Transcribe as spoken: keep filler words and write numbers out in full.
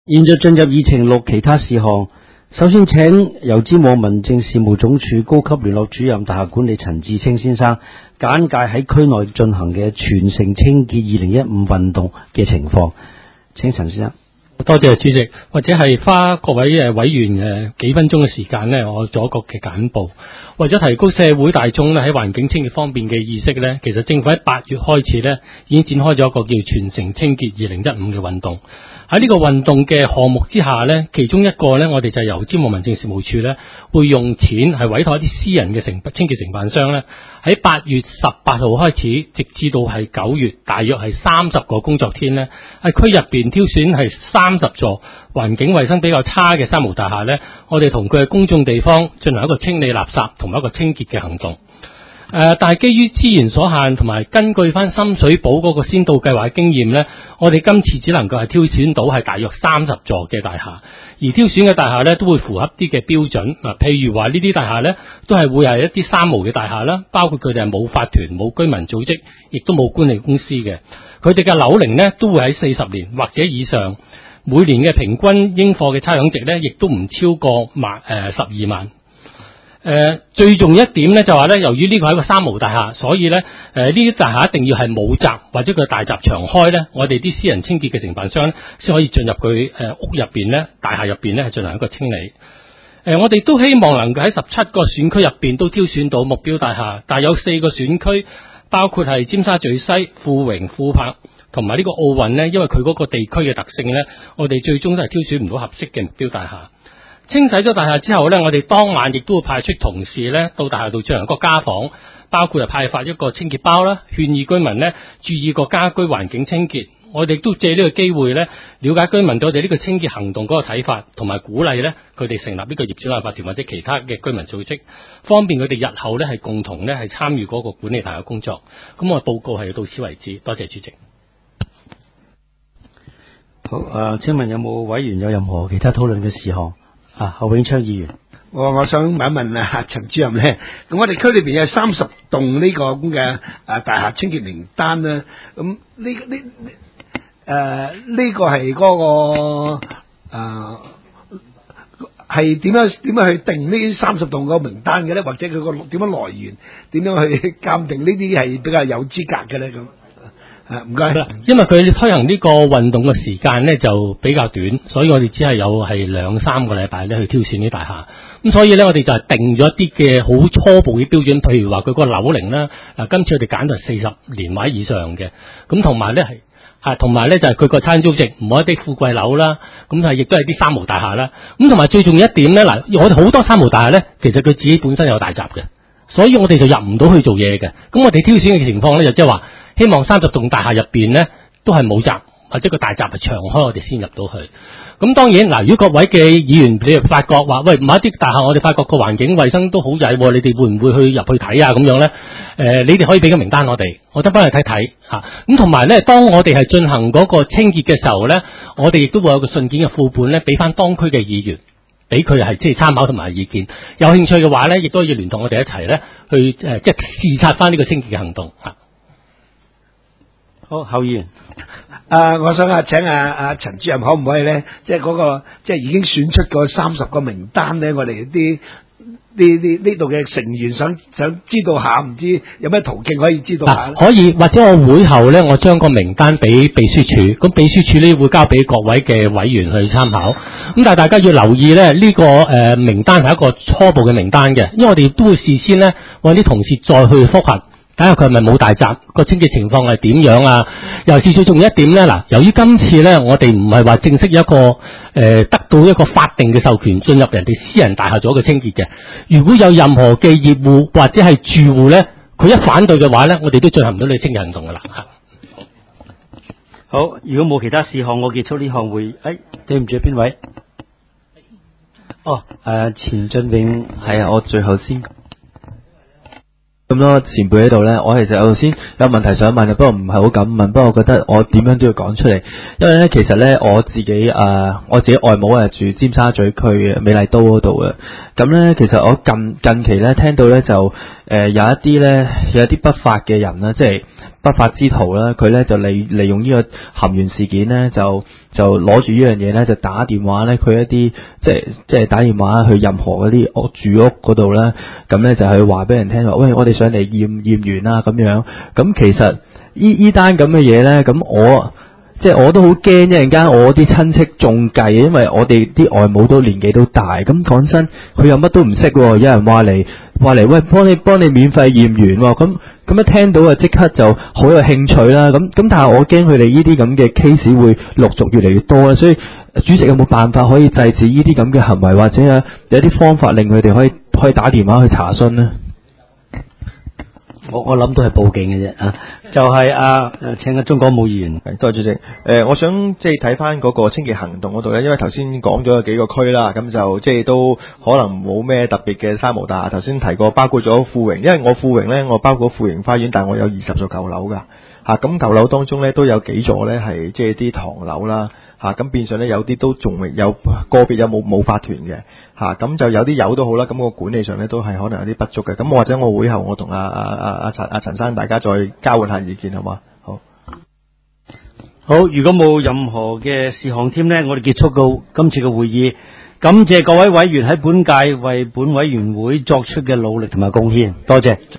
現在進入議程錄其他事項，首先請油尖旺民政事務總署高級聯絡主任大廈管理陳志清先生簡介喺區內進行嘅全城清潔二零一五運動嘅情況。請陳先生。 多謝主席，或者係花各位誒委員誒幾分鐘嘅時間呢，我做一個嘅簡報。為咗提高社會大眾咧喺環境清潔方面嘅意識呢，其實政府喺八月開始呢已經展開咗一個叫全城清潔二零一五嘅運動。喺呢個運動嘅項目之下呢，其中一個呢，我哋就係油尖旺民政事務處呢會用錢係委託一啲私人嘅承清潔承辦商呢，喺八月十八號開始，直至到係九月，大約係三十個工作天呢，喺區入邊挑選係三十座環境衛生比較差嘅三無大廈呢，我哋同佢嘅公眾地方進行一個清理垃圾同埋一個清潔嘅行動。誒、呃，但係基於資源所限，同埋根據翻深水埗嗰個先導計劃嘅經驗呢，我哋今次只能夠係挑選到係大約三十座嘅大廈，而挑選嘅大廈呢都會符合啲嘅標準。嗱、呃，譬如話呢啲大廈呢都係會係一啲三無嘅大廈啦，包括佢哋係冇法團、冇居民組織，亦都冇管理公司嘅。佢哋嘅樓齡呢都會喺四十年或者以上，每年嘅平均應課嘅差餉值呢亦都唔超過萬誒十二萬。誒、呃，最重要一點咧就話咧，由於呢個係一個三無大廈，所以咧誒呢啲、呃、大廈一定要係冇閘或者佢大閘長開咧，我哋啲私人清潔嘅承辦商咧先可以進入佢誒、呃、屋入邊咧，大廈入邊咧係進行一個清理。誒、呃，我哋都希望能夠喺十七個選區入邊都挑選到目標大廈，但係有四個選區，包括係尖沙咀西、富榮、富柏同埋呢個奧運咧，因為佢嗰個地區嘅特性咧，我哋最終都係挑選唔到合適嘅目標大廈。清洗咗大廈之後呢，我哋當晚亦都會派出同事呢到大廈度進行一個家訪，包括係派發一個清潔包啦，勸喻居民呢注意個家居環境清潔。我哋都借呢個機會呢，了解居民對我哋呢個清潔行動嗰個睇法，同埋鼓勵呢佢哋成立呢個業主立案法團或者其他嘅居民組織，方便佢哋日後呢係共同呢係參與嗰個管理大廈工作。咁我報告係到此為止，多謝主席。 好，誒、呃，請問有冇委員有任何其他討論嘅事項？啊，侯永昌議員， 我我想問一問啊，陳主任咧，咁我哋區裏邊有三十棟呢個咁嘅誒大廈清潔名單啦，咁呢呢誒呢個係嗰個誒係點樣點樣去定呢三十棟個名單嘅咧？或者佢個點樣來源？點樣去鑑定呢啲係比較有資格嘅咧？咁？唔該， 因為佢推行呢個運動嘅時間呢就比較短，所以我哋只係有係兩三個禮拜咧去挑選啲大廈。咁所以呢，我哋就係定咗一啲嘅好初步嘅標準，譬如話佢個樓齡啦。嗱，今次我哋揀到係四十年或以上嘅。咁同埋呢係係同埋呢就係佢個差餉租值唔好一啲富貴樓啦。咁係亦都係啲三無大廈啦。咁同埋最重要一點呢，嗱，我哋好多三無大廈呢，其實佢自己本身有大閘嘅，所以我哋就入唔到去做嘢嘅。咁我哋挑選嘅情況呢，就即係話。希望三十棟大廈入邊呢都係冇閘，或者個大閘係長開，我哋先入到去。咁當然嗱，如果各位嘅議員你哋發覺話，喂，某一啲大廈我哋發覺個環境衛生都好曳，你哋會唔會去入去睇啊？咁樣呢？誒、呃，你哋可以俾個名單我哋，我得翻去睇睇嚇。咁同埋呢，當我哋係進行嗰個清潔嘅時候呢，我哋亦都會有個信件嘅副本呢，俾翻當區嘅議員，俾佢係即係參考同埋意見。有興趣嘅話呢，亦都要聯同我哋一齊呢，去誒、呃、即係視察翻呢個清潔嘅行動嚇。 好，侯議員， 啊，我想啊，請啊啊陳主任可唔可以咧，即係嗰個即係已經選出個三十個名單咧，我哋啲呢呢呢度嘅成員想想知道下，唔知有咩途徑可以知道下咧？ 可以，或者我會後咧，我將個名單俾秘書處，咁秘書處咧會交俾各位嘅委員去參考。咁但係大家要留意咧，呢、這個誒、呃、名單係一個初步嘅名單嘅，因為我哋都會事先咧揾啲同事再去複核。睇下佢係咪冇大閘，個清潔情況係點樣啊？尤其是最重要一點咧，嗱，由於今次咧，我哋唔係話正式一個誒、呃、得到一個法定嘅授權進入人哋私人大廈做一個清潔嘅。如果有任何嘅業戶或者係住戶咧，佢一反對嘅話咧，我哋都進行唔到你清潔行動噶啦。 好，如果冇其他事項，我結束呢項會議。誒，對唔住，邊位？哦，誒、呃，錢俊永， 係啊，我最後先。咁多前輩喺度呢，我其實有先有問題想問嘅，不過唔係好敢問，不過我覺得我點樣都要講出嚟，因為呢，其實呢，我自己誒、呃、我自己外母係住尖沙咀區嘅美麗都嗰度嘅，咁呢，其實我近近期呢聽到呢就誒、 呃、有一啲咧有一啲不法嘅人啦，即係不法之徒啦，佢咧就利利用呢個含鉛事件咧，就就攞住呢樣嘢咧，就打電話咧，佢一啲即係即係打電話去任何嗰啲屋住屋嗰度咧，咁咧就係話俾人聽話，喂，我哋上嚟驗驗完啦咁樣。咁其實依依單咁嘅嘢咧，咁我。即係我都好驚，一陣間我啲親戚中計，因為我哋啲外母都年紀都大。咁講真，佢又乜都唔識，有人話嚟話嚟，喂，幫你幫你免費驗完，咁咁一聽到啊，即刻就好有興趣啦。咁咁，但係我驚佢哋呢啲咁嘅 case 會陸續越嚟越多啦。所以主席有冇辦法可以制止呢啲咁嘅行為，或者有有啲方法令佢哋可以可以打電話去查詢呢？ 我我諗都係報警嘅啫啊！就係、是、啊，請阿鍾國武議員。 多謝主席。誒、呃，我想即係睇翻嗰個清潔行動嗰度咧，因為頭先講咗有幾個區啦，咁就即係都可能冇咩特別嘅三無大廈。頭先提過，包括咗富榮，因為我富榮咧，我包括富榮花園，但係我有二十座舊樓㗎。嚇、啊，咁舊樓當中咧都有幾座咧係即係啲唐樓啦。嚇，咁變相咧有啲都仲未有個別有冇冇法團嘅嚇，咁就有啲有都好啦，咁個管理上咧都係可能有啲不足嘅，咁或者我會後我同阿阿阿阿陳阿陳生大家再交換下意見好嘛？好， 好，如果冇任何嘅事項添呢，我哋結束個今次嘅會議，感謝各位委員喺本屆為本委員會作出嘅努力同埋貢獻，多謝。